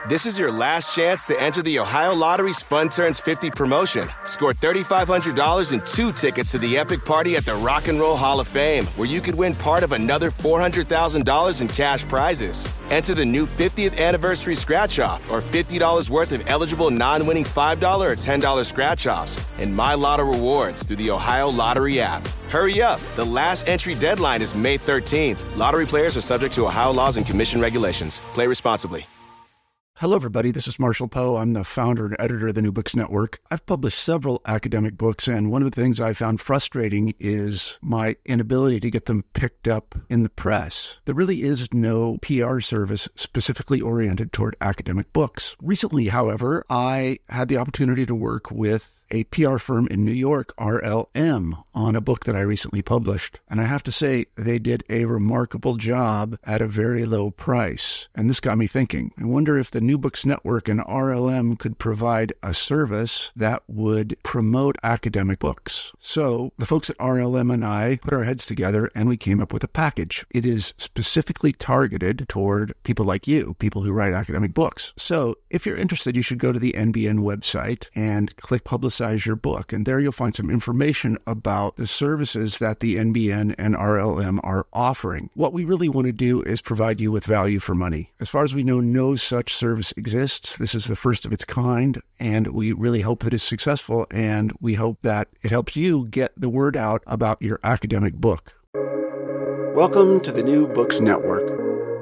This is your last chance to enter the Ohio Lottery's Fun Turns 50 promotion. Score $3,500 and 2 tickets to the epic party at the Rock and Roll Hall of Fame, where you could win part of another $400,000 in cash prizes. Enter the new 50th anniversary scratch-off or $50 worth of eligible non-winning $5 or $10 scratch-offs and My Lotto rewards through the Ohio Lottery app. Hurry up. The last entry deadline is May 13th. Lottery players are subject to Ohio laws and commission regulations. Play responsibly. Hello, everybody. This is Marshall Poe. I'm the founder and editor of the New Books Network. I've published several academic books, and one of the things I found frustrating is my inability to get them picked up in the press. There really is no PR service specifically oriented toward academic books. Recently, however, I had the opportunity to work with a PR firm in New York, RLM, on a book that I recently published. And I have to say, they did a remarkable job at a very low price. And this got me thinking. I wonder if the New Books Network and RLM could provide a service that would promote academic books. So the folks at RLM and I put our heads together and we came up with a package. It is specifically targeted toward people like you, people who write academic books. So if you're interested, you should go to the NBN website and click Publicize Your Book. And there you'll find some information about the services that the NBN and RLM are offering. What we really want to do is provide you with value for money. As far as we know, no such service exists. This is the first of its kind, and we really hope that it's successful, and we hope that it helps you get the word out about your academic book. Welcome to the New Books Network.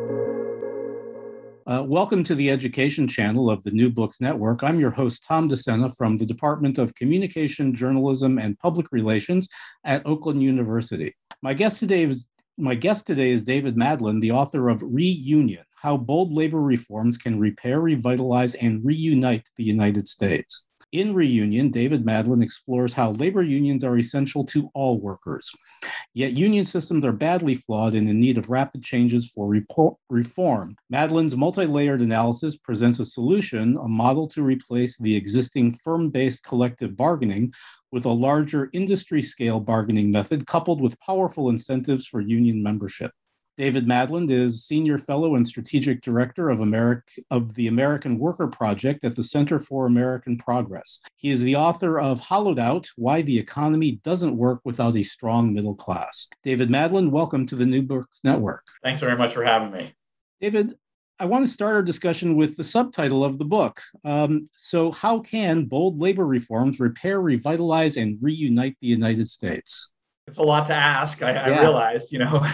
Welcome to the education channel of the New Books Network. I'm your host, Tom DeSena, from the Department of Communication, Journalism, and Public Relations at Oakland University. My guest today is David Madlin, the author of Reunion: How Bold Labor Reforms Can Repair, Revitalize, and Reunite the United States. In Reunion, David Madlin explores how labor unions are essential to all workers. Yet union systems are badly flawed and in need of rapid changes for reform. Madlin's multi-layered analysis presents a solution, a model to replace the existing firm-based collective bargaining with a larger industry-scale bargaining method coupled with powerful incentives for union membership. David Madlin is Senior Fellow and Strategic Director of the American Worker Project at the Center for American Progress. He is the author of Hollowed Out: Why the Economy Doesn't Work Without a Strong Middle Class. David Madlin, welcome to the New Books Network. Thanks very much for having me. David, I want to start our discussion with the subtitle of the book. So how can bold labor reforms repair, revitalize, and reunite the United States? It's a lot to ask. I realize,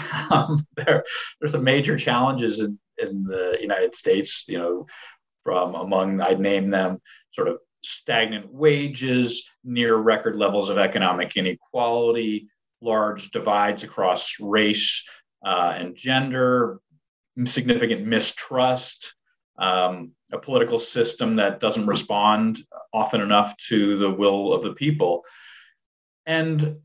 there's some major challenges in the United States, from among, I'd name them, sort of stagnant wages, near record levels of economic inequality, large divides across race and gender, significant mistrust, a political system that doesn't respond often enough to the will of the people. And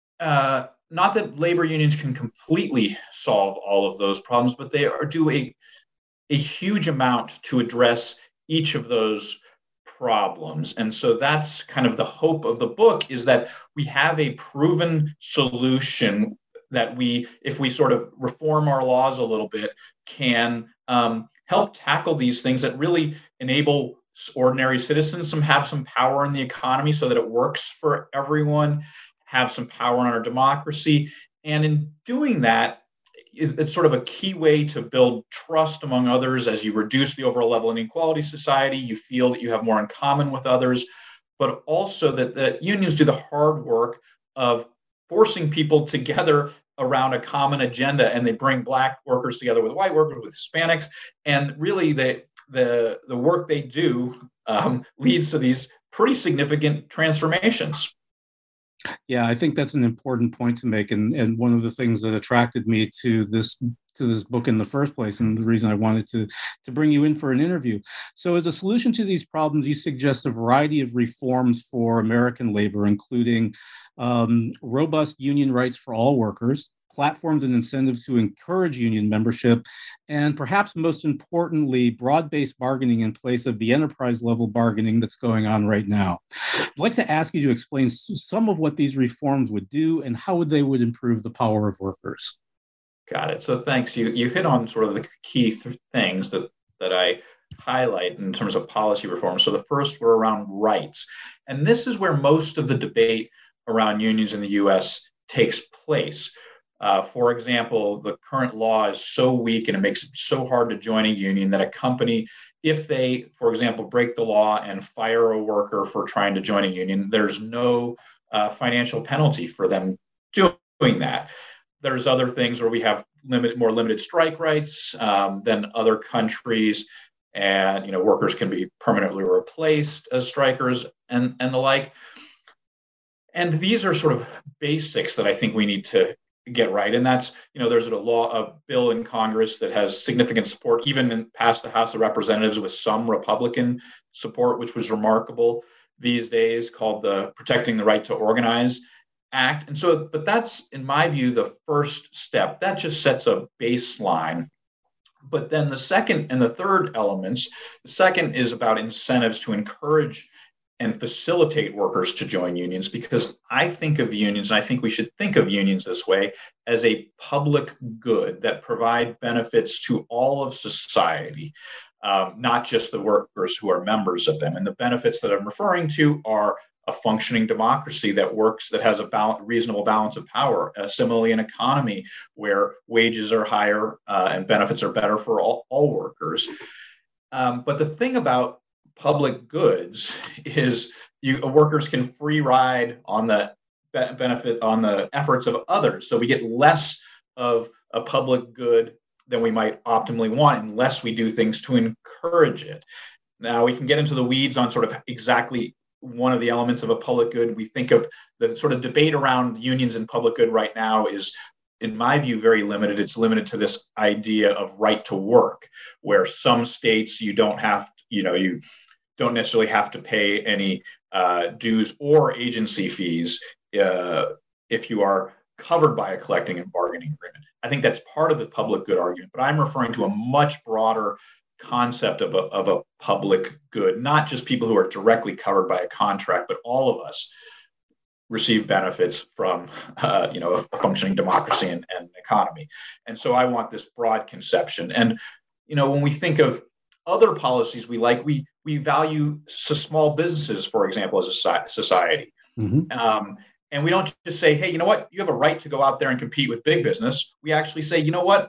not that labor unions can completely solve all of those problems, but they do a huge amount to address each of those problems. And so that's kind of the hope of the book, is that we have a proven solution that if we sort of reform our laws a little bit, can help tackle these things that really enable ordinary citizens to have some power in the economy so that it works for everyone, have some power on our democracy. And in doing that, it's sort of a key way to build trust among others. As you reduce the overall level of inequality in society, you feel that you have more in common with others, but also that the unions do the hard work of forcing people together around a common agenda, and they bring Black workers together with white workers, with Hispanics, and really the work they do leads to these pretty significant transformations. Yeah, I think that's an important point to make, and one of the things that attracted me to this book in the first place, and the reason I wanted to bring you in for an interview. So as a solution to these problems, you suggest a variety of reforms for American labor, including robust union rights for all workers, platforms and incentives to encourage union membership, and perhaps most importantly, broad-based bargaining in place of the enterprise-level bargaining that's going on right now. I'd like to ask you to explain some of what these reforms would do and how they would improve the power of workers. Got it. So thanks. You hit on sort of the key things that I highlight in terms of policy reform. So the first were around rights. And this is where most of the debate around unions in the US takes place. For example, the current law is so weak and it makes it so hard to join a union that a company, if they, for example, break the law and fire a worker for trying to join a union, there's no financial penalty for them doing that. There's other things where we have more limited strike rights than other countries, and workers can be permanently replaced as strikers and the like. And these are sort of basics that I think we need to get right. And that's, there's a bill in Congress that has significant support, even past the House of Representatives with some Republican support, which was remarkable these days, called the Protecting the Right to Organize Act. And so, but that's, in my view, the first step. That just sets a baseline. But then the second and the third elements, the second is about incentives to encourage and facilitate workers to join unions, because I think of unions, and I think we should think of unions this way, as a public good that provide benefits to all of society, not just the workers who are members of them. And the benefits that I'm referring to are a functioning democracy that works, that has a reasonable balance of power. Similarly, an economy where wages are higher and benefits are better for all workers. But the thing about public goods is workers can free ride on the benefit, on the efforts of others. So we get less of a public good than we might optimally want unless we do things to encourage it. Now we can get into the weeds on sort of exactly one of the elements of a public good. We think of the sort of debate around unions and public good right now is, in my view, very limited. It's limited to this idea of right to work, where some states you don't necessarily have to pay any dues or agency fees if you are covered by a collecting and bargaining agreement. I think that's part of the public good argument, but I'm referring to a much broader concept of a public good, not just people who are directly covered by a contract, but all of us receive benefits from a functioning democracy and economy. And so I want this broad conception. And when we think of other policies we value small businesses, for example, as a society. Mm-hmm. And we don't just say, hey, you know what, you have a right to go out there and compete with big business. We actually say, you know what,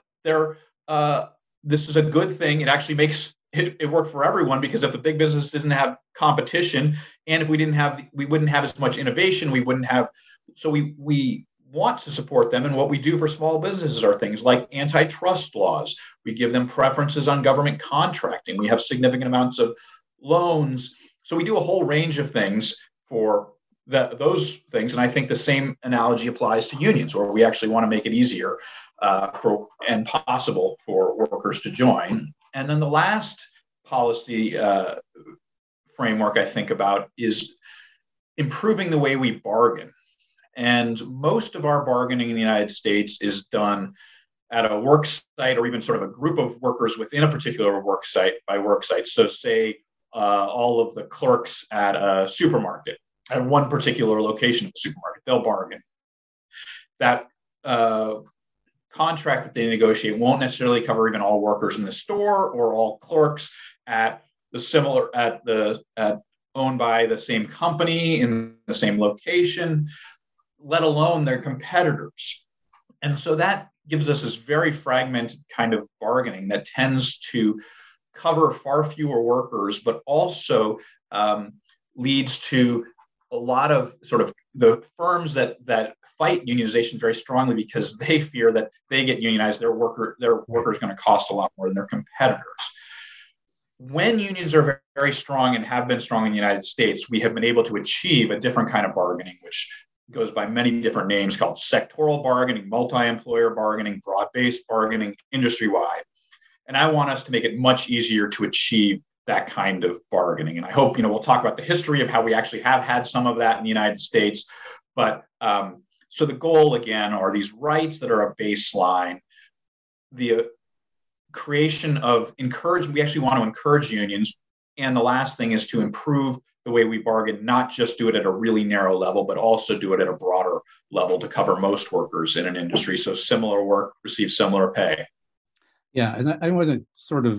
this is a good thing. It actually makes it work for everyone, because if the big business doesn't have competition, and if we wouldn't have as much innovation, we want to support them. And what we do for small businesses are things like antitrust laws. We give them preferences on government contracting. We have significant amounts of loans. So we do a whole range of things for those things. And I think the same analogy applies to unions, where we actually want to make it easier and possible for workers to join. And then the last policy framework I think about is improving the way we bargain. And most of our bargaining in the United States is done at a work site, or even sort of a group of workers within a particular work site by work site. So say all of the clerks at a supermarket, at one particular location of the supermarket, they'll bargain. That contract that they negotiate won't necessarily cover even all workers in the store or all clerks owned by the same company in the same location, let alone their competitors. And so that gives us this very fragmented kind of bargaining that tends to cover far fewer workers, but also leads to a lot of sort of the firms that fight unionization very strongly, because they fear that they get unionized, their worker is going to cost a lot more than their competitors. When unions are very strong and have been strong in the United States, we have been able to achieve a different kind of bargaining, which goes by many different names, called sectoral bargaining, multi-employer bargaining, broad-based bargaining, industry-wide. And I want us to make it much easier to achieve that kind of bargaining. And I hope, we'll talk about the history of how we actually have had some of that in the United States. But so the goal, again, are these rights that are a baseline, the creation of encouragement. We actually want to encourage unions. And the last thing is to improve the way we bargain, not just do it at a really narrow level, but also do it at a broader level to cover most workers in an industry. So similar work receives similar pay. Yeah, and I want to sort of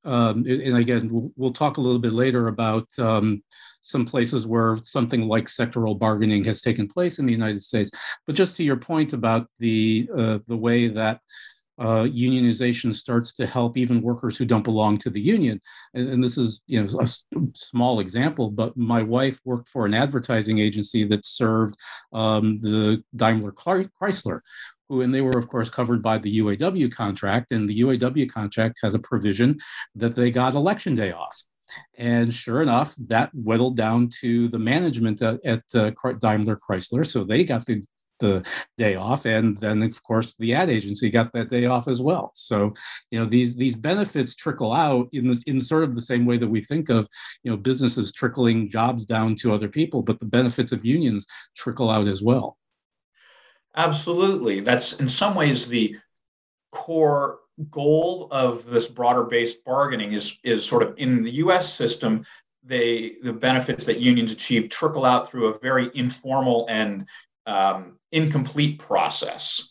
and again, we'll talk a little bit later about some places where something like sectoral bargaining has taken place in the United States. But just to your point about the way that unionization starts to help even workers who don't belong to the union. And this is, a small example, but my wife worked for an advertising agency that served the Daimler Chrysler, and they were, of course, covered by the UAW contract. And the UAW contract has a provision that they got election day off. And sure enough, that whittled down to the management at Daimler Chrysler. So they got the day off, and then of course the ad agency got that day off as well. So these benefits trickle out in sort of the same way that we think of businesses trickling jobs down to other people, but the benefits of unions trickle out as well. Absolutely. That's in some ways the core goal of this broader based bargaining is sort of in the US system. The benefits that unions achieve trickle out through a very informal and incomplete process.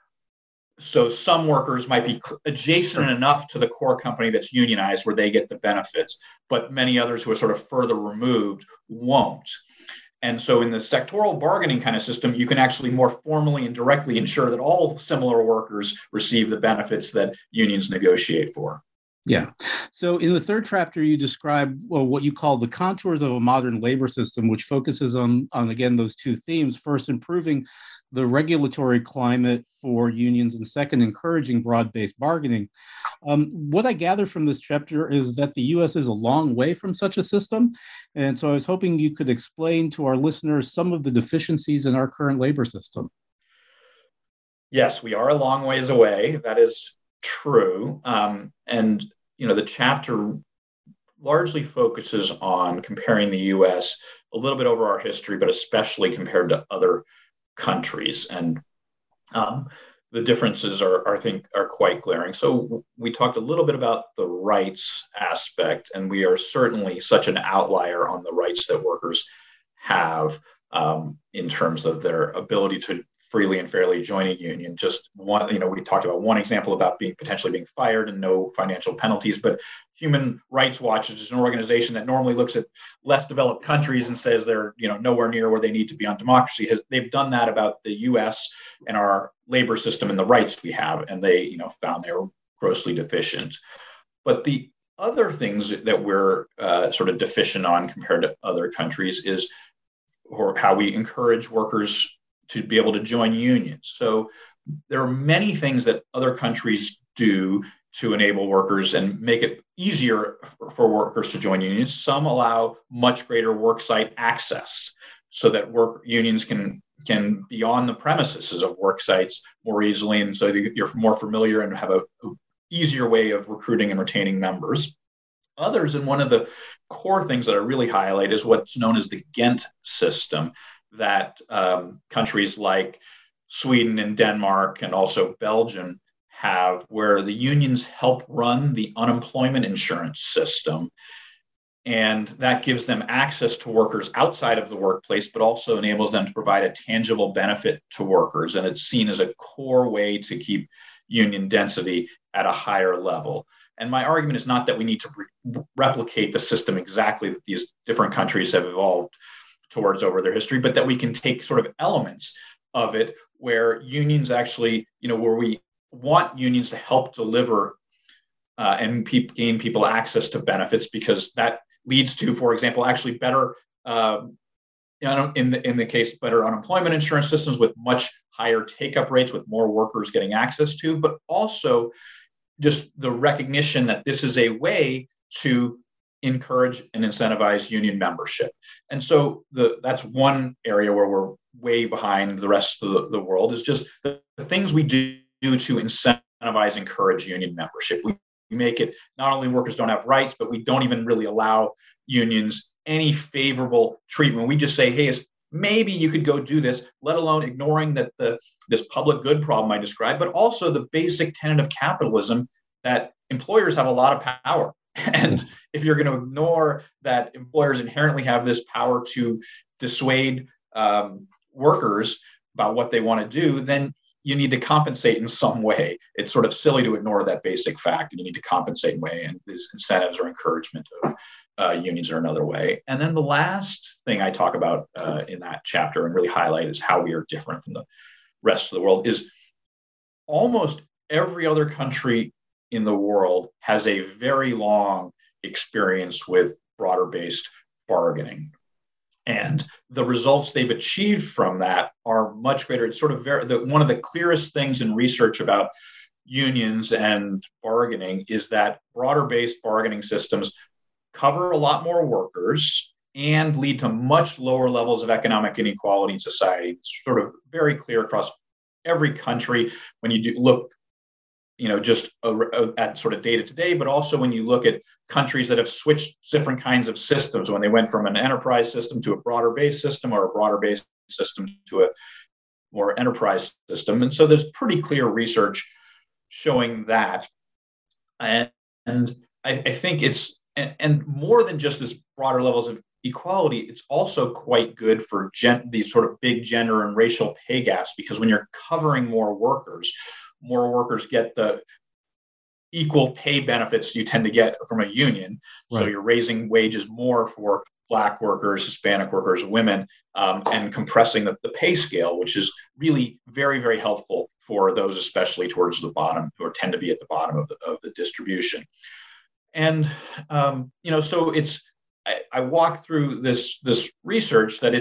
So some workers might be adjacent enough to the core company that's unionized where they get the benefits, but many others who are sort of further removed won't. And so in the sectoral bargaining kind of system, you can actually more formally and directly ensure that all similar workers receive the benefits that unions negotiate for. Yeah. So in the third chapter, you describe what you call the contours of a modern labor system, which focuses on again, those two themes. First, improving the regulatory climate for unions, and second, encouraging broad-based bargaining. What I gather from this chapter is that the U.S. is a long way from such a system. And so I was hoping you could explain to our listeners some of the deficiencies in our current labor system. Yes, we are a long ways away. That is true. And the chapter largely focuses on comparing the U.S. a little bit over our history, but especially compared to other countries. And the differences I think, are quite glaring. So we talked a little bit about the rights aspect, and we are certainly such an outlier on the rights that workers have in terms of their ability to freely and fairly join a union. Just one, we talked about one example about potentially being fired and no financial penalties, but Human Rights Watch is an organization that normally looks at less developed countries and says they're, nowhere near where they need to be on democracy. They've done that about the US and our labor system and the rights we have, and they, found they were grossly deficient. But the other things that we're sort of deficient on compared to other countries is how we encourage workers to be able to join unions. So there are many things that other countries do to enable workers and make it easier for workers to join unions. Some allow much greater worksite access so that unions can be on the premises of work sites more easily. And so you're more familiar and have a easier way of recruiting and retaining members. Others, and one of the core things that I really highlight is what's known as the Ghent system, that countries like Sweden and Denmark and also Belgium have, where the unions help run the unemployment insurance system. And that gives them access to workers outside of the workplace, but also enables them to provide a tangible benefit to workers. And it's seen as a core way to keep union density at a higher level. And my argument is not that we need to replicate the system exactly that these different countries have evolved towards over their history, but that we can take sort of elements of it where unions actually, where we want unions to help deliver and gain people access to benefits, because that leads to, for example, actually better, in the case, better unemployment insurance systems with much higher take-up rates, with more workers getting access to, but also just the recognition that this is a way to encourage and incentivize union membership. And so that's one area where we're way behind the rest of the world, is just the things we do to incentivize, encourage union membership. We make it, not only workers don't have rights, but we don't even really allow unions any favorable treatment. We just say, hey, maybe you could go do this, let alone ignoring that this public good problem I described, but also the basic tenet of capitalism that employers have a lot of power. And if you're going to ignore that employers inherently have this power to dissuade workers about what they want to do, then you need to compensate in some way. It's sort of silly to ignore that basic fact, and you need to compensate in a way. And these incentives or encouragement of unions are another way. And then the last thing I talk about in that chapter and really highlight is how we are different from the rest of the world is almost every other country in the world has a very long experience with broader-based bargaining. And the results they've achieved from that are much greater. It's sort of one of the clearest things in research about unions and bargaining is that broader-based bargaining systems cover a lot more workers and lead to much lower levels of economic inequality in society. It's sort of very clear across every country when you look just at sort of data today, but also when you look at countries that have switched different kinds of systems, when they went from an enterprise system to a broader-based system or a broader-based system to a more enterprise system. And so there's pretty clear research showing that. And I think and more than just this broader levels of equality, it's also quite good for these sort of big gender and racial pay gaps, because when you're covering more workers get the equal pay benefits you tend to get from a union. Right. So you're raising wages more for Black workers, Hispanic workers, women, and compressing the pay scale, which is really very, very helpful for those, especially towards the bottom, or tend to be at the bottom of the distribution. And, so I walk through this research that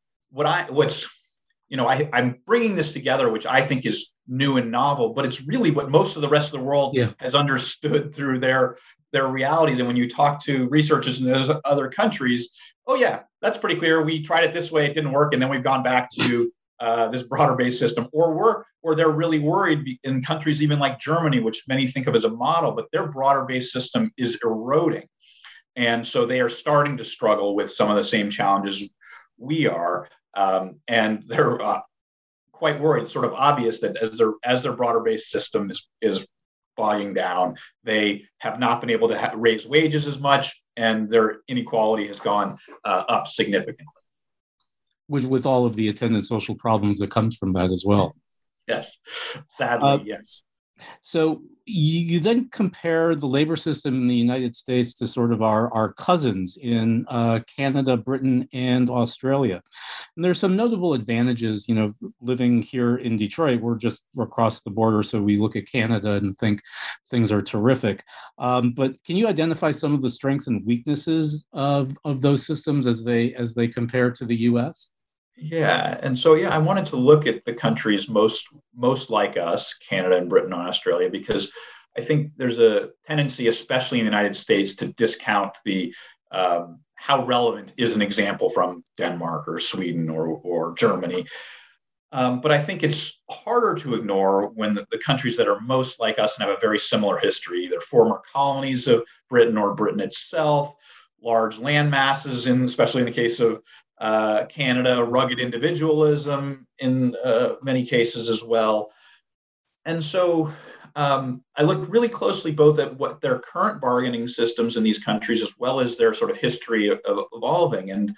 I'm bringing this together, which I think is new and novel, but it's really what most of the rest of the world has understood through their realities. And when you talk to researchers in those other countries, oh yeah, that's pretty clear. We tried it this way, it didn't work, and then we've gone back to this broader-based system. Or they're really worried in countries even like Germany, which many think of as a model, but their broader-based system is eroding. And so they are starting to struggle with some of the same challenges we are. And they're quite worried. It's sort of obvious that as their broader-based system is bogging down, they have not been able to raise wages as much, and their inequality has gone up significantly. With all of the attendant social problems that comes from that as well. Yes, sadly, yes. So you then compare the labor system in the United States to sort of our cousins in Canada, Britain, and Australia. And there's some notable advantages, living here in Detroit. We're across the border, so we look at Canada and think things are terrific. But can you identify some of the strengths and weaknesses of those systems as they compare to the U.S.? Yeah. And so, I wanted to look at the countries most like us, Canada and Britain and Australia, because I think there's a tendency, especially in the United States, to discount the how relevant is an example from Denmark or Sweden or Germany. But I think it's harder to ignore when the countries that are most like us and have a very similar history, either former colonies of Britain or Britain itself, large land masses, especially in the case of Canada, rugged individualism in many cases as well. And so I looked really closely both at what their current bargaining systems in these countries, as well as their sort of history of evolving. And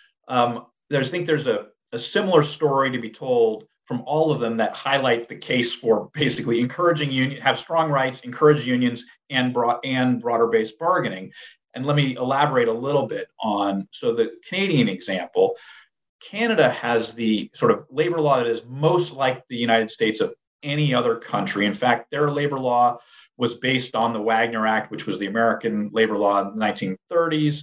I think there's a similar story to be told from all of them that highlight the case for basically encouraging have strong rights, encourage unions, and broader-based bargaining. And let me elaborate a little bit so the Canadian example. Canada has the sort of labor law that is most like the United States of any other country. In fact, their labor law was based on the Wagner Act, which was the American labor law in the 1930s.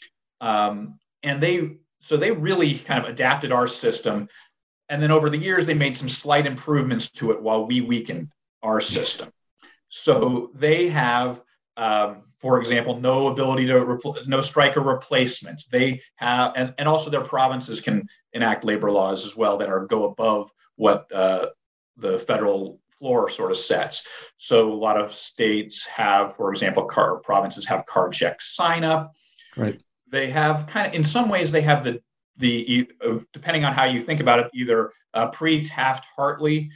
And they really kind of adapted our system. And then over the years, they made some slight improvements to it while we weakened our system. So they have, for example, no ability no striker replacements. They have, and also their provinces can enact labor laws as well that go above what the federal floor sort of sets. So a lot of states have, for example, provinces have card check sign up. Right. They have in some ways they have the depending on how you think about it, either pre-Taft-Hartley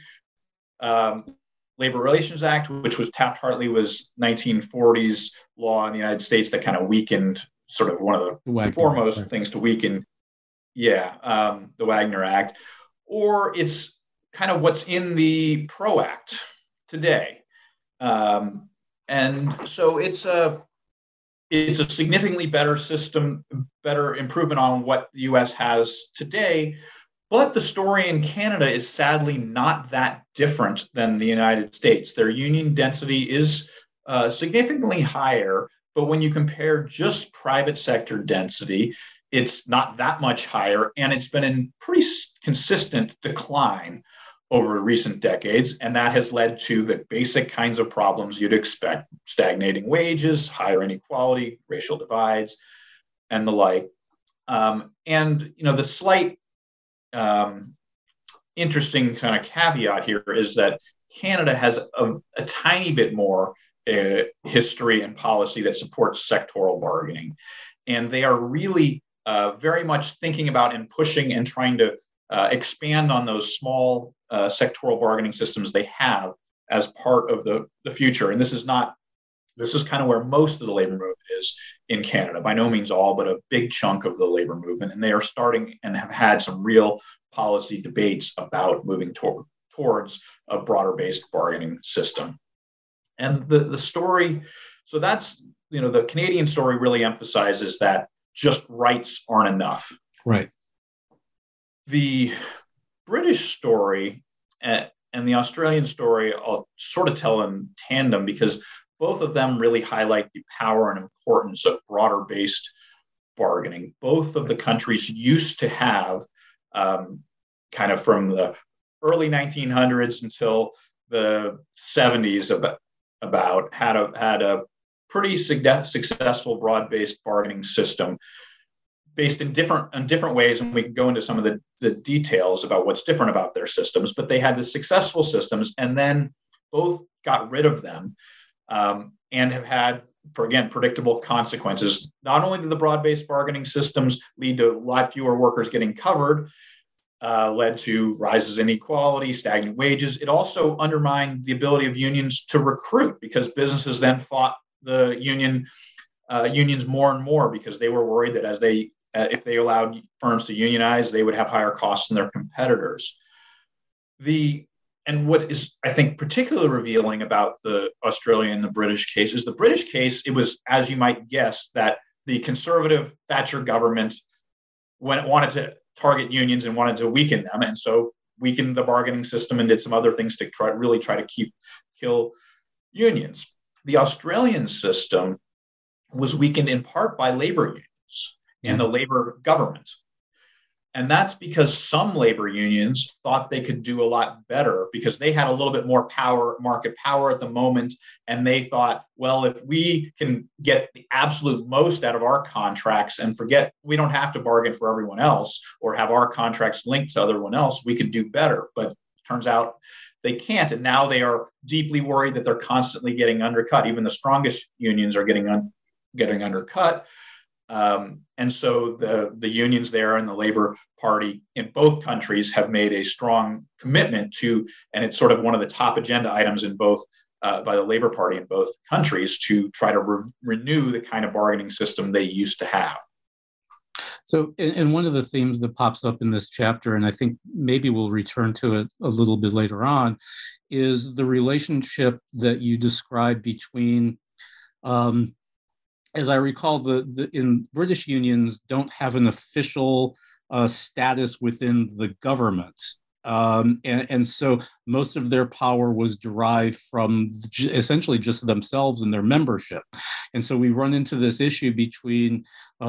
Labor Relations Act, which was Taft-Hartley was 1940s law in the United States that kind of weakened, sort of one of the foremost things to weaken, the Wagner Act, or it's kind of what's in the PRO Act today. And so it's a significantly better system, better improvement on what the US has today. But the story in Canada is sadly not that different than the United States. Their union density is significantly higher, but when you compare just private sector density, it's not that much higher, and it's been in pretty consistent decline over recent decades, and that has led to the basic kinds of problems you'd expect: stagnating wages, higher inequality, racial divides, and the like. And the slight interesting kind of caveat here is that Canada has a tiny bit more history and policy that supports sectoral bargaining, and they are really very much thinking about and pushing and trying to expand on those small sectoral bargaining systems they have as part of the future. And this is kind of where most of the labor movement is in Canada. By no means all, but a big chunk of the labor movement. And they are starting and have had some real policy debates about moving towards a broader based bargaining system. And the story, so that's, the Canadian story really emphasizes that just rights aren't enough. Right. The British story and the Australian story, I'll sort of tell in tandem, because both of them really highlight the power and importance of broader based bargaining. Both of the countries used to have, kind of from the early 1900s until the 70s, had a pretty successful broad-based bargaining system based in different ways, and we can go into some of the details about what's different about their systems. But they had the successful systems, and then both got rid of them, and have had, predictable consequences. Not only did the broad-based bargaining systems lead to a lot fewer workers getting covered, led to rises in inequality, stagnant wages, it also undermined the ability of unions to recruit, because businesses then fought the unions more and more, because they were worried that if they allowed firms to unionize, they would have higher costs than their competitors. And what is, I think, particularly revealing about the Australian and the British case is the British case, it was, as you might guess, that the conservative Thatcher government, when it wanted to target unions and wanted to weaken them, and so weakened the bargaining system and did some other things to try to kill unions. The Australian system was weakened in part by labor unions and the labor government. And that's because some labor unions thought they could do a lot better because they had a little bit more power, market power at the moment. And they thought, well, if we can get the absolute most out of our contracts and we don't have to bargain for everyone else or have our contracts linked to everyone else, we could do better. But it turns out they can't. And now they are deeply worried that they're constantly getting undercut. Even the strongest unions are getting undercut. And so the unions there and the Labor Party in both countries have made a strong commitment to, and it's sort of one of the top agenda items in both by the Labor Party in both countries, to try to renew the kind of bargaining system they used to have. So, and one of the themes that pops up in this chapter, and I think maybe we'll return to it a little bit later on, is the relationship that you describe between, as I recall, in British unions don't have an official status within the government. And so most of their power was derived from essentially just themselves and their membership. And so we run into this issue between,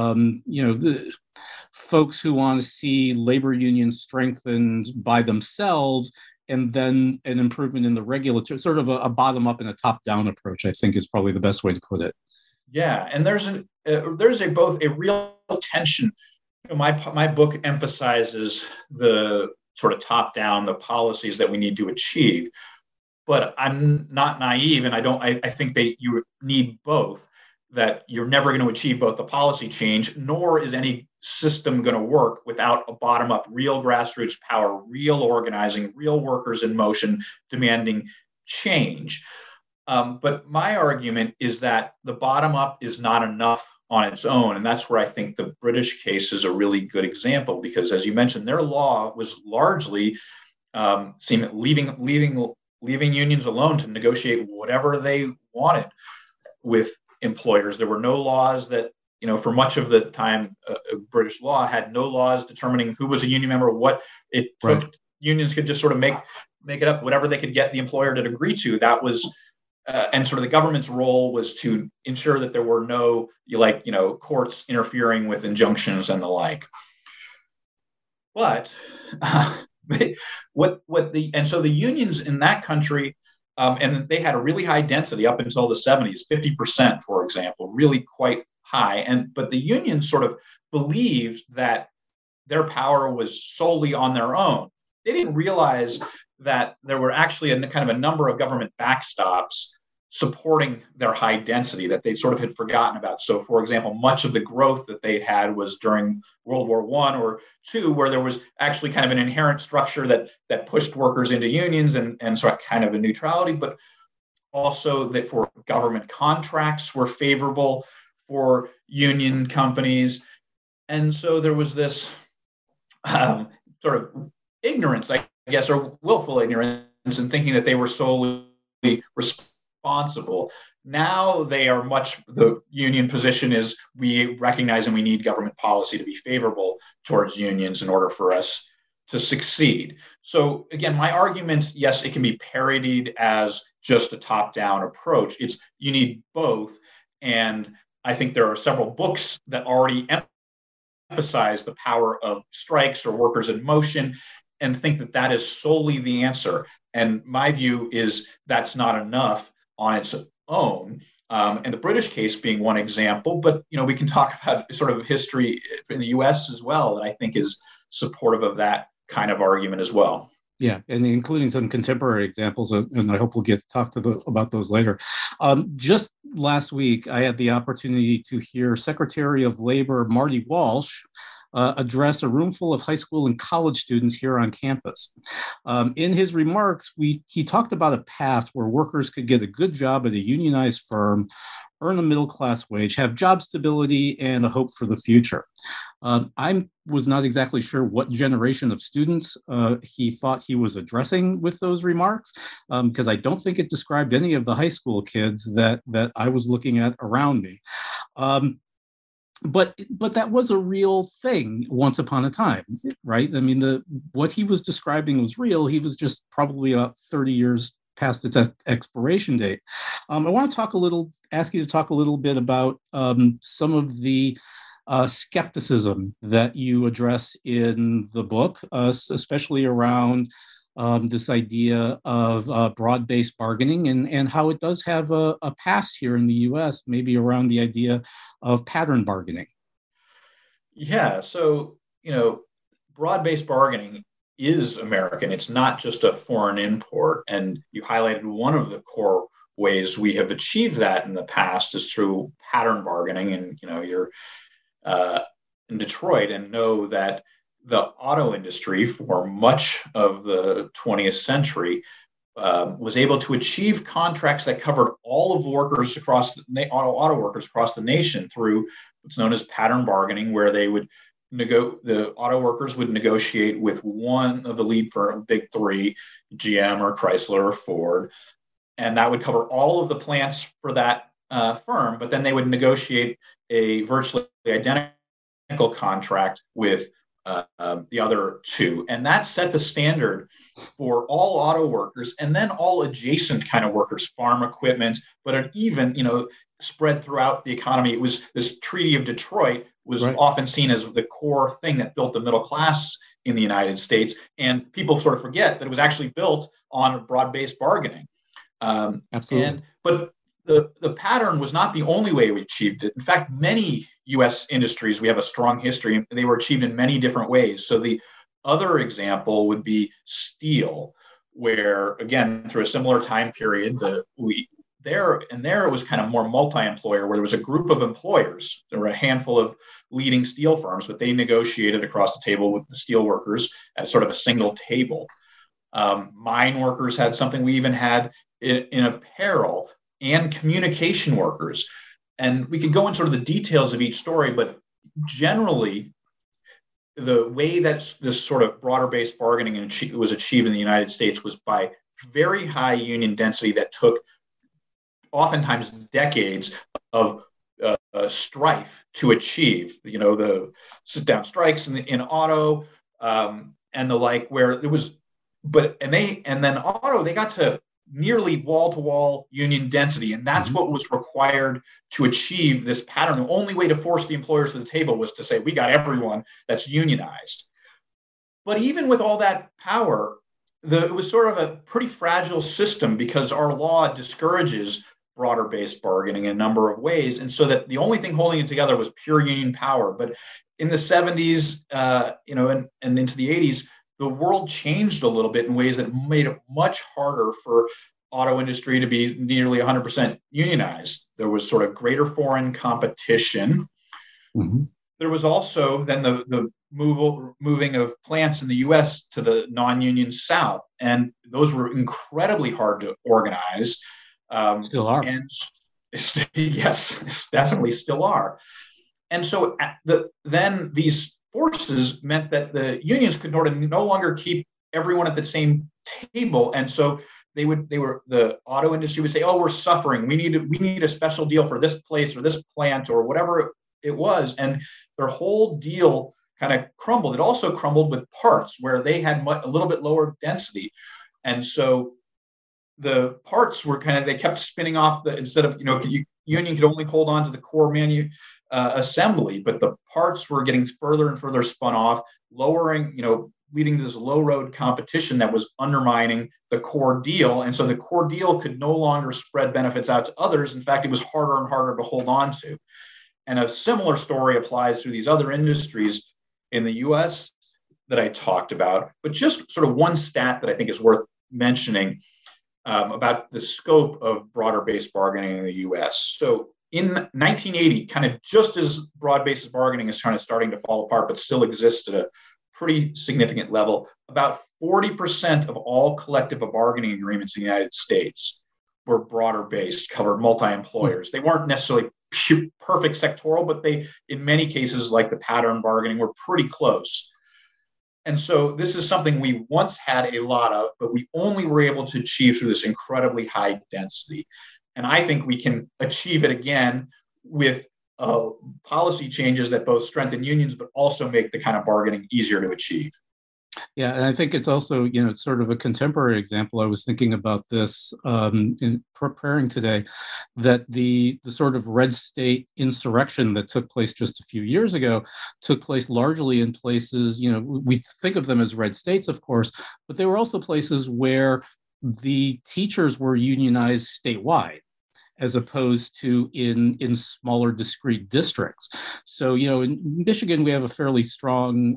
the folks who want to see labor unions strengthened by themselves, and then an improvement in the regulatory, sort of a bottom-up and a top-down approach, I think is probably the best way to put it. Yeah, and there's both a real tension. My book emphasizes the sort of top-down, the policies that we need to achieve, but I'm not naive, and I think that you need both. That you're never going to achieve both the policy change, nor is any system going to work without a bottom-up, real grassroots power, real organizing, real workers in motion demanding change. But my argument is that the bottom-up is not enough on its own. And that's where I think the British case is a really good example, because as you mentioned, their law was largely seem leaving unions alone to negotiate whatever they wanted with employers. There were no laws that, for much of the time, British law had no laws determining who was a union member, what it took. Right. Unions could just sort of make it up, whatever they could get the employer to agree to. That was, and sort of the government's role was to ensure that there were no, courts interfering with injunctions and the like. But so the unions in that country, and they had a really high density up until the 70s, 50%, for example, really quite high. But the unions sort of believed that their power was solely on their own. They didn't realize that there were actually a number of government backstops supporting their high density that they sort of had forgotten about. So, for example, much of the growth that they had was during World War I or II, where there was actually kind of an inherent structure that pushed workers into unions and sort of kind of a neutrality, but also that for government contracts were favorable for union companies. And so there was this sort of ignorance, I guess, or willful ignorance in thinking that they were solely responsible. Now the union position is we recognize and we need government policy to be favorable towards unions in order for us to succeed. So again, my argument, yes, it can be parodied as just a top-down approach. You need both. And I think there are several books that already emphasize the power of strikes or workers in motion and think that is solely the answer. And my view is that's not enough on its own. And the British case being one example, but we can talk about sort of history in the US as well that I think is supportive of that kind of argument as well. Yeah, and including some contemporary examples, and I hope we'll get to talk about those later. Just last week, I had the opportunity to hear Secretary of Labor Marty Walsh address a room full of high school and college students here on campus. In his remarks, he talked about a path where workers could get a good job at a unionized firm, earn a middle-class wage, have job stability, and a hope for the future. I was not exactly sure what generation of students he thought he was addressing with those remarks, because I don't think it described any of the high school kids that I was looking at around me. But that was a real thing once upon a time, right? I mean, what he was describing was real. He was just probably about 30 years past its expiration date. I want to ask you to talk a little bit about some of the skepticism that you address in the book, especially around this idea of broad-based bargaining and how it does have a past here in the U.S., maybe around the idea of pattern bargaining. Yeah, so, broad-based bargaining is American. It's not just a foreign import. And you highlighted one of the core ways we have achieved that in the past is through pattern bargaining. And, you're in Detroit and know that the auto industry for much of the 20th century was able to achieve contracts that covered all of the workers auto workers across the nation through what's known as pattern bargaining, where they would the auto workers would negotiate with one of the lead firm, big three, GM or Chrysler or Ford, and that would cover all of the plants for that firm. But then they would negotiate a virtually identical contract with the other two. And that set the standard for all auto workers and then all adjacent kind of workers, farm equipment, but it even, spread throughout the economy. It was this Treaty of Detroit was right. Often seen as the core thing that built the middle class in the United States. And people sort of forget that it was actually built on broad-based bargaining. Absolutely. But the pattern was not the only way we achieved it. In fact, many U.S. industries, we have a strong history, and they were achieved in many different ways. So the other example would be steel, where, again, through a similar time period, there it was kind of more multi-employer, where there was a group of employers. There were a handful of leading steel firms, but they negotiated across the table with the steel workers at sort of a single table. Mine workers had something. We even had in apparel and communication workers. And we could go into sort of the details of each story, but generally, the way that this sort of broader-based bargaining was achieved in the United States was by very high union density that took oftentimes decades of strife to achieve. The sit-down strikes in auto and the like, where there was, and then auto, they got to nearly wall-to-wall union density, and that's what was required to achieve this pattern. The only way to force the employers to the table was to say, we got everyone that's unionized. But even with all that power, it was sort of a pretty fragile system, because our law discourages broader-based bargaining in a number of ways, and so that the only thing holding it together was pure union power. But in the 70s, and into the 80s, the world changed a little bit in ways that made it much harder for auto industry to be nearly 100% unionized. There was sort of greater foreign competition. Mm-hmm. There was also then the moving of plants in the U.S. to the non-union South, and those were incredibly hard to organize. Still are. And yes, definitely still are. And so then these forces meant that the unions could no longer keep everyone at the same table. And so the auto industry would say, oh, we're suffering. We need a special deal for this place or this plant or whatever it was. And their whole deal kind of crumbled. It also crumbled with parts, where they had a little bit lower density. And so the parts were they kept spinning off instead of, union could only hold on to the core assembly, but the parts were getting further and further spun off, lowering, leading to this low road competition that was undermining the core deal. And so the core deal could no longer spread benefits out to others. In fact, it was harder and harder to hold on to. And a similar story applies to these other industries in the US that I talked about. But just sort of one stat that I think is worth mentioning about the scope of broader-based bargaining in the US. So in 1980, kind of just as broad-based bargaining is kind of starting to fall apart, but still exists at a pretty significant level, about 40% of all collective bargaining agreements in the United States were broader-based, covered multi-employers. They weren't necessarily perfect sectoral, but they, in many cases, like the pattern bargaining, were pretty close. And so this is something we once had a lot of, but we only were able to achieve through this incredibly high density. And I think we can achieve it again with policy changes that both strengthen unions, but also make the kind of bargaining easier to achieve. Yeah, and I think it's also, sort of a contemporary example. I was thinking about this in preparing today, that the sort of red state insurrection that took place just a few years ago took place largely in places, we think of them as red states, of course, but they were also places where the teachers were unionized statewide, as opposed to in smaller discrete districts. So, in Michigan, we have a fairly strong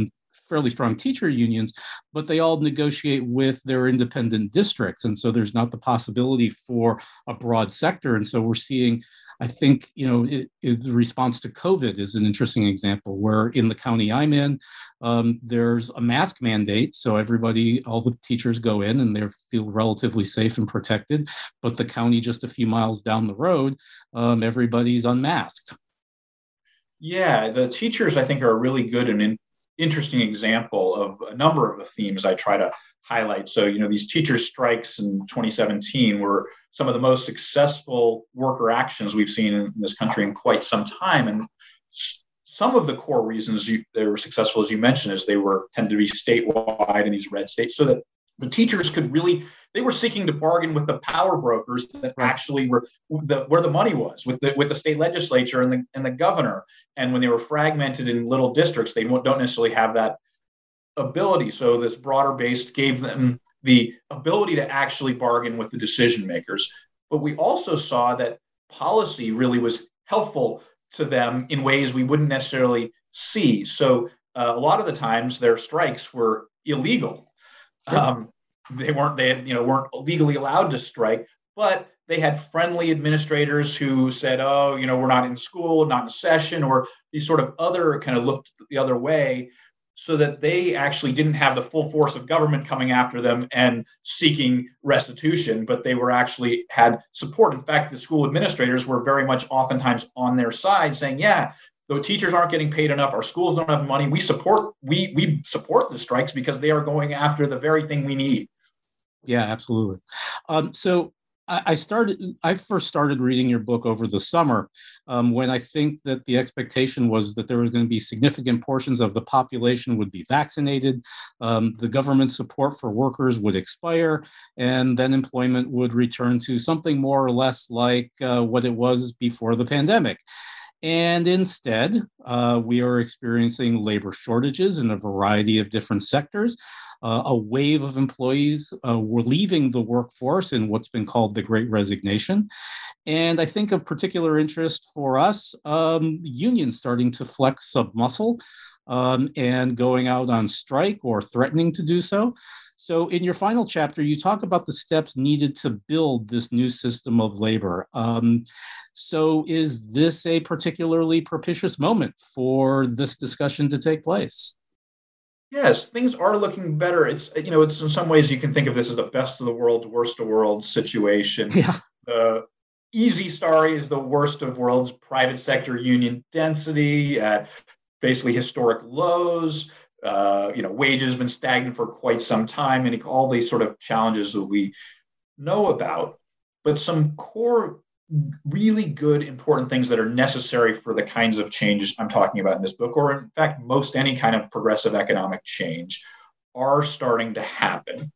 teacher unions, but they all negotiate with their independent districts. And so there's not the possibility for a broad sector. And so we're seeing, I think, the response to COVID is an interesting example, where in the county I'm in, there's a mask mandate. So all the teachers go in and they feel relatively safe and protected. But the county just a few miles down the road, everybody's unmasked. Yeah, the teachers, I think, are a really good and interesting example of a number of the themes I try to highlight. So, these teacher strikes in 2017 were some of the most successful worker actions we've seen in this country in quite some time. And some of the core reasons they were successful, as you mentioned, is they tended to be statewide in these red states, so that the teachers they were seeking to bargain with the power brokers that actually were where the money was, with the state legislature and the governor. And when they were fragmented in little districts, they don't necessarily have that ability. So this broader base gave them the ability to actually bargain with the decision makers. But we also saw that policy really was helpful to them in ways we wouldn't necessarily see. So a lot of the times their strikes were illegal. Sure. They weren't legally allowed to strike, but they had friendly administrators who said, oh, we're not in school, not in session, or these sort of other kind of looked the other way, so that they actually didn't have the full force of government coming after them and seeking restitution, but they were actually had support. In fact, the school administrators were very much oftentimes on their side, saying, yeah, though teachers aren't getting paid enough, our schools don't have money, we support the strikes because they are going after the very thing we need. Yeah, absolutely. So I first started reading your book over the summer, when I think that the expectation was that there was going to be significant portions of the population would be vaccinated, the government support for workers would expire, and then employment would return to something more or less like what it was before the pandemic. And instead, we are experiencing labor shortages in a variety of different sectors. A wave of employees were leaving the workforce in what's been called the Great Resignation. And I think of particular interest for us, unions starting to flex some muscle and going out on strike or threatening to do so. So in your final chapter, you talk about the steps needed to build this new system of labor. So is this a particularly propitious moment for this discussion to take place? Yes, things are looking better. It's in some ways you can think of this as the best of the worlds, worst of worlds situation. Yeah. The easy story is the worst of worlds, private sector union density at basically historic lows. Wages have been stagnant for quite some time, and all these sort of challenges that we know about. But some core, really good, important things that are necessary for the kinds of changes I'm talking about in this book, or in fact, most any kind of progressive economic change, are starting to happen.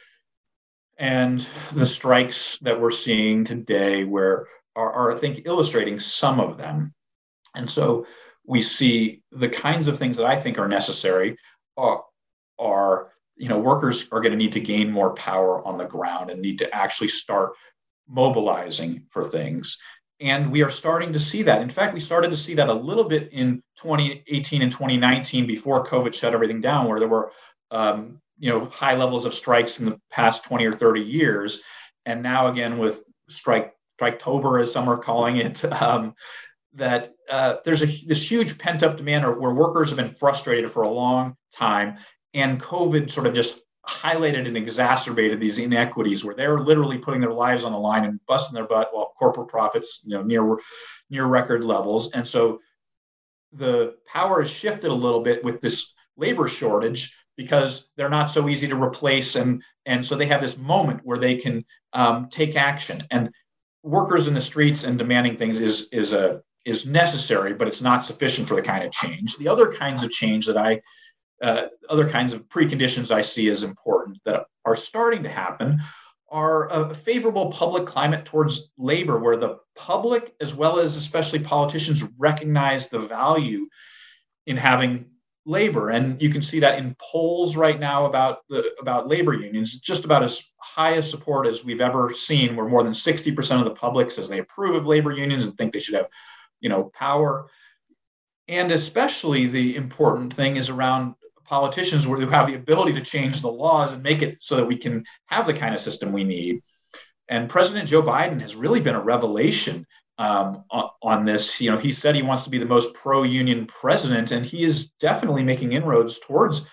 And the strikes that we're seeing today are I think, illustrating some of them. And so we see the kinds of things that I think are necessary are workers are going to need to gain more power on the ground and need to actually start mobilizing for things. And we are starting to see that. In fact, we started to see that a little bit in 2018 and 2019 before COVID shut everything down, where there were high levels of strikes in the past 20 or 30 years. And now again with Striketober, as some are calling it, that there's this huge pent-up demand where workers have been frustrated for a long time, and COVID sort of just highlighted and exacerbated these inequities where they're literally putting their lives on the line and busting their butt while corporate profits, near record levels. And so the power has shifted a little bit with this labor shortage because they're not so easy to replace, and so they have this moment where they can take action. And workers in the streets and demanding things is necessary, but it's not sufficient for the kind of change. The other kinds of change that other kinds of preconditions I see as important that are starting to happen are a favorable public climate towards labor, where the public, as well as especially politicians, recognize the value in having labor. And you can see that in polls right now about labor unions, just about as high a support as we've ever seen, where more than 60% of the public says they approve of labor unions and think they should have, power. And especially the important thing is around politicians who have the ability to change the laws and make it so that we can have the kind of system we need. And President Joe Biden has really been a revelation on this. He said he wants to be the most pro-union president, and he is definitely making inroads towards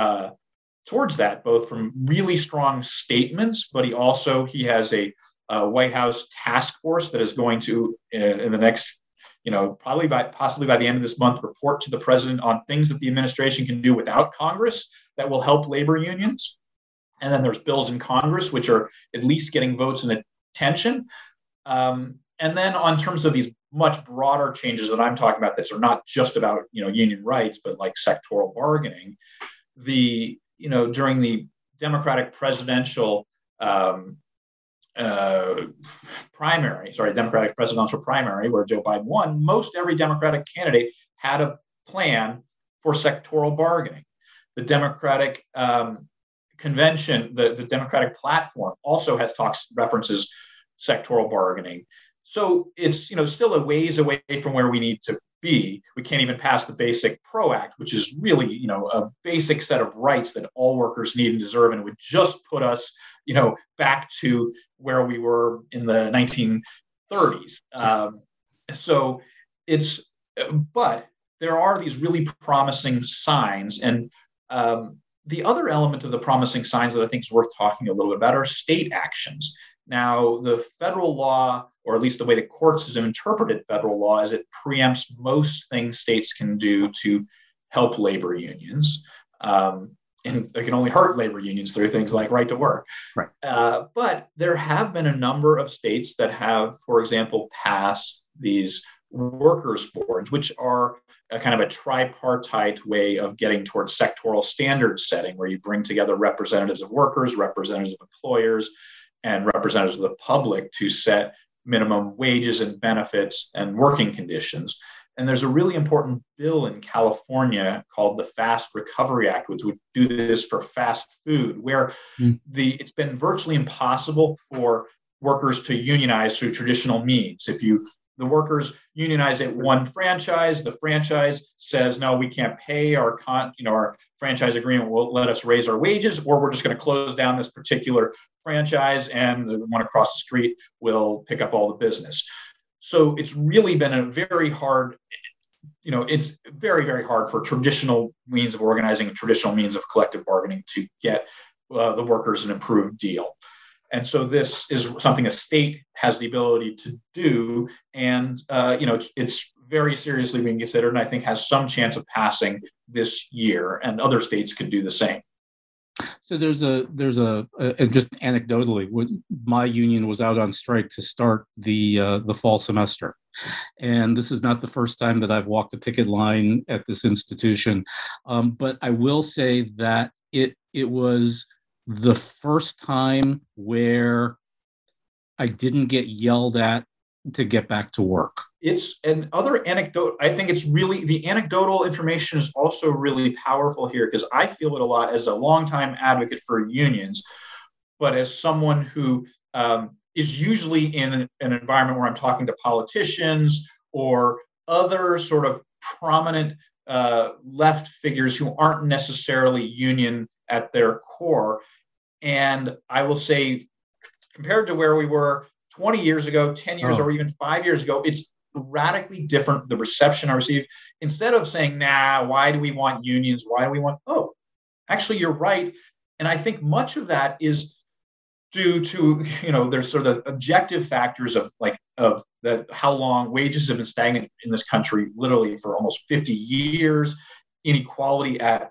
that, both from really strong statements, but he has a White House task force that is going to, in the next, possibly by the end of this month, report to the president on things that the administration can do without Congress that will help labor unions. And then there's bills in Congress, which are at least getting votes and attention. And then on terms of these much broader changes that I'm talking about, that are not just about, union rights, but like sectoral bargaining, during the Democratic presidential Democratic presidential primary, where Joe Biden won, most every Democratic candidate had a plan for sectoral bargaining. The Democratic convention, the Democratic platform, also references sectoral bargaining. So it's still a ways away from where we need to be. We can't even pass the Basic PRO Act, which is really a basic set of rights that all workers need and deserve, and would just put us back to where we were in the 1930s. But there are these really promising signs, and the other element of the promising signs that I think is worth talking a little bit about are state actions. Now, the federal law, or at least the way the courts have interpreted federal law, is it preempts most things states can do to help labor unions. And it can only hurt labor unions through things like right to work. Right. But there have been a number of states that have, for example, passed these workers' boards, which are a kind of a tripartite way of getting towards sectoral standard setting, where you bring together representatives of workers, representatives of employers, and representatives of the public to set minimum wages and benefits and working conditions. And there's a really important bill in California called the Fast Recovery Act, which would do this for fast food, where it's been virtually impossible for workers to unionize through traditional means. If the workers unionize at one franchise, the franchise says, no, we can't pay our franchise agreement won't let us raise our wages, or we're just going to close down this particular franchise and the one across the street will pick up all the business. So it's really been a very hard, it's very, very hard for traditional means of organizing and traditional means of collective bargaining to get the workers an improved deal. And so this is something a state has the ability to do. And, it's very seriously being considered, and I think has some chance of passing this year, and other states could do the same. So there's and just anecdotally, my union was out on strike to start the fall semester, and this is not the first time that I've walked a picket line at this institution, but I will say that it was the first time where I didn't get yelled at to get back to work. It's another anecdote. I think it's really, the anecdotal information is also really powerful here, because I feel it a lot as a longtime advocate for unions, but as someone who is usually in an environment where I'm talking to politicians or other sort of prominent left figures who aren't necessarily union at their core. And I will say, compared to where we were 20 years ago, 10 years, or even 5 years ago, it's radically different, the reception I received. Instead of saying, nah, why do we want unions? Why do we want, actually, you're right. And I think much of that is due to, there's sort of objective factors of how long wages have been stagnant in this country, literally for almost 50 years, inequality at,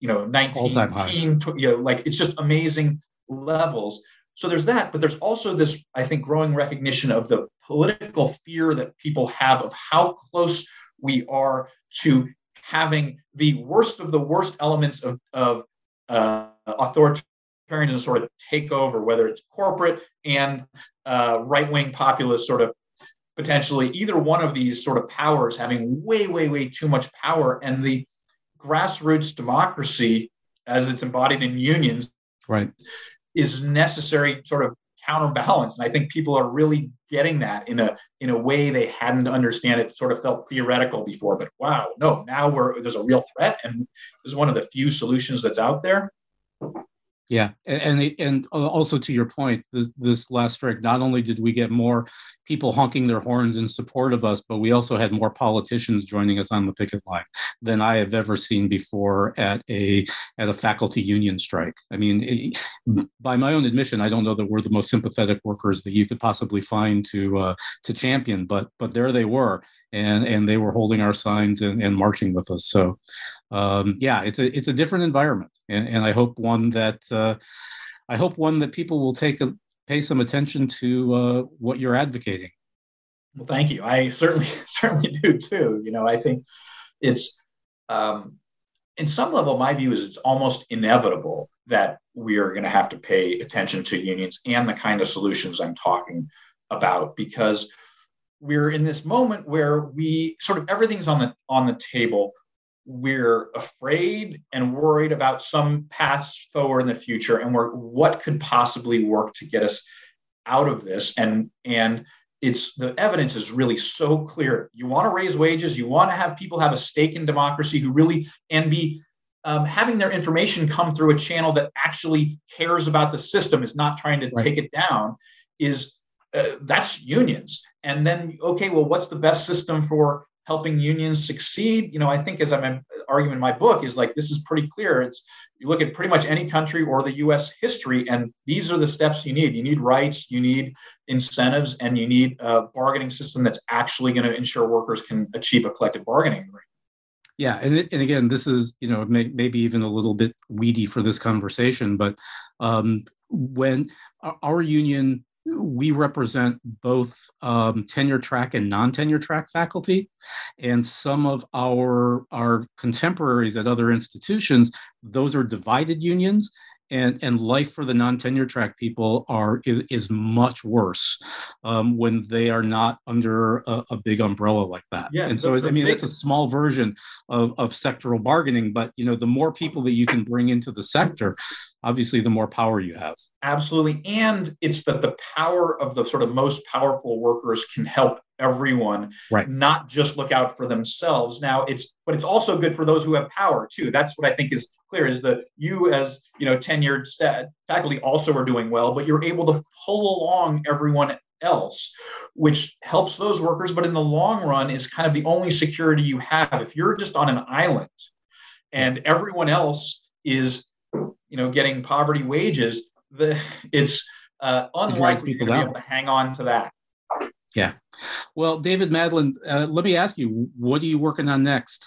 19, it's just amazing levels. So there's that, but there's also this, I think, growing recognition of the political fear that people have of how close we are to having the worst of the worst elements of authoritarianism sort of take over, whether it's corporate and right-wing populist sort of potentially, either one of these sort of powers having way, way, way too much power, and the grassroots democracy as it's embodied in unions, right, is necessary sort of counterbalance. And I think people are really getting that in a way they hadn't understand it, sort of felt theoretical before, but wow, no, now there's a real threat, and this is one of the few solutions that's out there. Yeah, and also to your point, this last strike, not only did we get more people honking their horns in support of us, but we also had more politicians joining us on the picket line than I have ever seen before at a faculty union strike. I mean, by my own admission, I don't know that we're the most sympathetic workers that you could possibly find to champion, but there they were. And they were holding our signs and marching with us. So, it's a different environment, and I hope one that people will pay some attention to what you're advocating. Well, thank you. I certainly do too. I think it's in some level, my view is it's almost inevitable that we are going to have to pay attention to unions and the kind of solutions I'm talking about, because we're in this moment where we sort of everything's on the table. We're afraid and worried about some paths forward in the future, and what could possibly work to get us out of this. And it's, the evidence is really so clear. You want to raise wages. You want to have people have a stake in democracy who really, and be having their information come through a channel that actually cares about the system, is not trying to take it down, that's unions. And then, okay, well, what's the best system for helping unions succeed? I think, as I'm argument in my book is like, this is pretty clear. You look at pretty much any country or the U.S. history, and these are the steps you need. You need rights, you need incentives, and you need a bargaining system that's actually going to ensure workers can achieve a collective bargaining agreement. Yeah, and again, this is, maybe even a little bit weedy for this conversation, but when our union, we represent both tenure track and non-tenure track faculty, and some of our contemporaries at other institutions, those are divided unions, and life for the non-tenure track people is much worse when they are not under a big umbrella like that. Yeah, and so it's a small version of sectoral bargaining, but the more people that you can bring into the sector, obviously the more power you have. Absolutely. And it's that the power of the sort of most powerful workers can help everyone, right, not just look out for themselves. Now but it's also good for those who have power too. That's what I think is clear, is that you as tenured faculty also are doing well, but you're able to pull along everyone else, which helps those workers, but in the long run is kind of the only security you have. If you're just on an island and everyone else is getting poverty wages, it's unlikely you're going to be able to hang on to that. Yeah. Well, David Madlin, let me ask you, what are you working on next?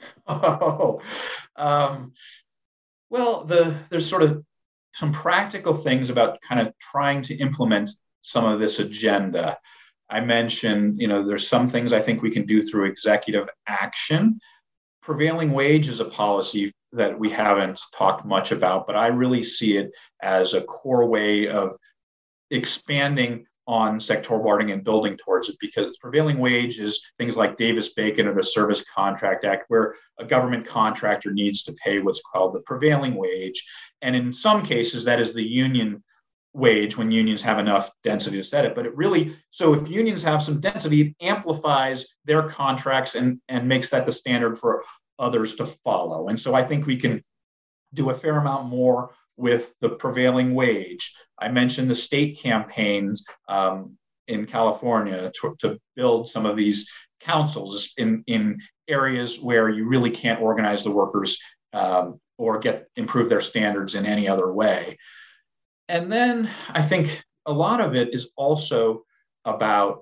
There's sort of some practical things about kind of trying to implement some of this agenda. I mentioned, there's some things I think we can do through executive action. Prevailing wage is a policy that we haven't talked much about, but I really see it as a core way of expanding on sectoral bargaining and building towards it, because prevailing wage is things like Davis-Bacon or the Service Contract Act, where a government contractor needs to pay what's called the prevailing wage. And in some cases, that is the union wage when unions have enough density to set it. But so if unions have some density, it amplifies their contracts and makes that the standard for others to follow. And so I think we can do a fair amount more with the prevailing wage. I mentioned the state campaigns in California to build some of these councils in areas where you really can't organize the workers or improve their standards in any other way. And then I think a lot of it is also about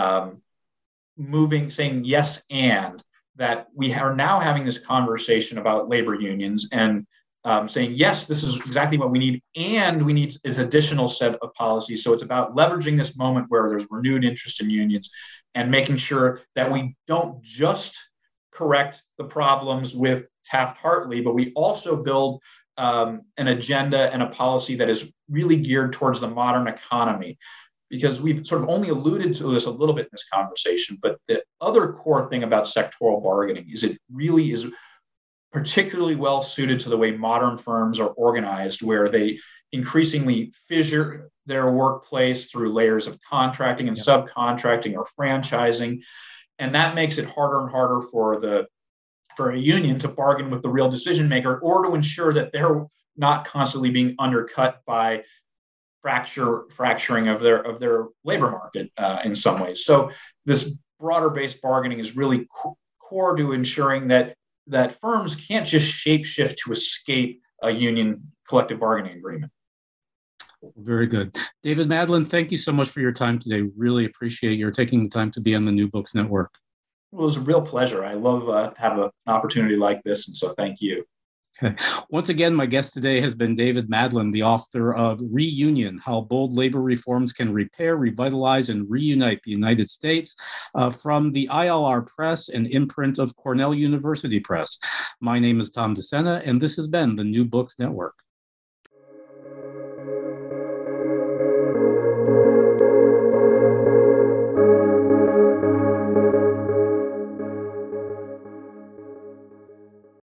saying yes, and that we are now having this conversation about labor unions and saying, yes, this is exactly what we need, and we need this additional set of policies. So it's about leveraging this moment where there's renewed interest in unions and making sure that we don't just correct the problems with Taft-Hartley, but we also build an agenda and a policy that is really geared towards the modern economy. Because we've sort of only alluded to this a little bit in this conversation, but the other core thing about sectoral bargaining is it really is particularly well suited to the way modern firms are organized, where they increasingly fissure their workplace through layers of contracting and subcontracting or franchising. And that makes it harder and harder for a union to bargain with the real decision maker, or to ensure that they're not constantly being undercut by fracturing of their labor market in some ways. So this broader based bargaining is really core to ensuring that firms can't just shapeshift to escape a union collective bargaining agreement. Very good. David Madlin, thank you so much for your time today. Really appreciate your taking the time to be on the New Books Network. It was a real pleasure. I love to have an opportunity like this, and so thank you. Okay. Once again, my guest today has been David Madlin, the author of Reunion: How Bold Labor Reforms Can Repair, Revitalize, and Reunite the United States, from the ILR Press and imprint of Cornell University Press. My name is Tom DeSena, and this has been the New Books Network.